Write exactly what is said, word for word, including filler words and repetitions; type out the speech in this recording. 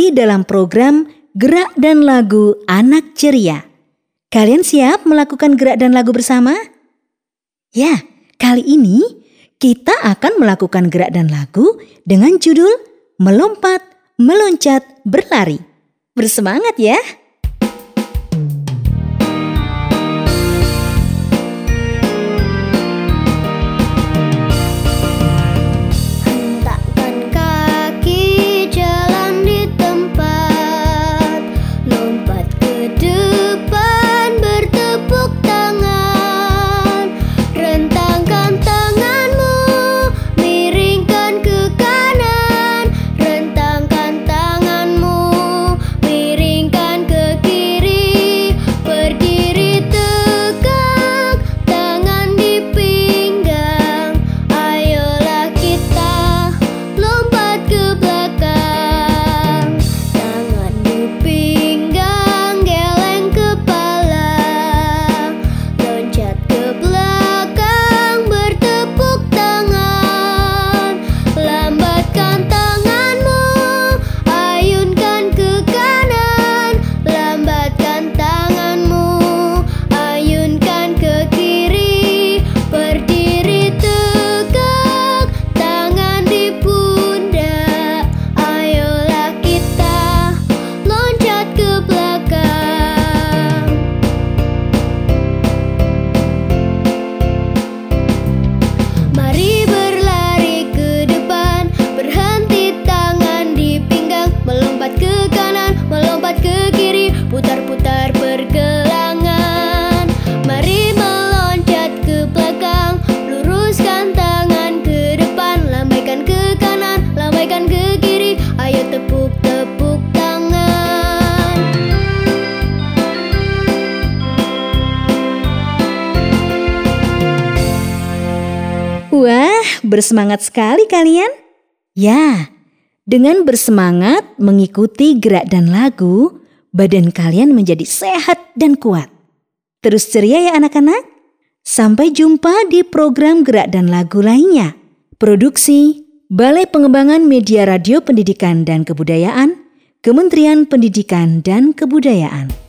lagi dalam program Gerak dan Lagu Anak Ceria. Kalian siap melakukan gerak dan lagu bersama? Ya, kali ini kita akan melakukan gerak dan lagu dengan judul Melompat, Meloncat, Berlari. Bersemangat ya! Wah, bersemangat sekali kalian. Ya, dengan bersemangat mengikuti gerak dan lagu, badan kalian menjadi sehat dan kuat. Terus ceria ya anak-anak. Sampai jumpa di program gerak dan lagu lainnya. Produksi Balai Pengembangan Media Radio Pendidikan dan Kebudayaan, Kementerian Pendidikan dan Kebudayaan.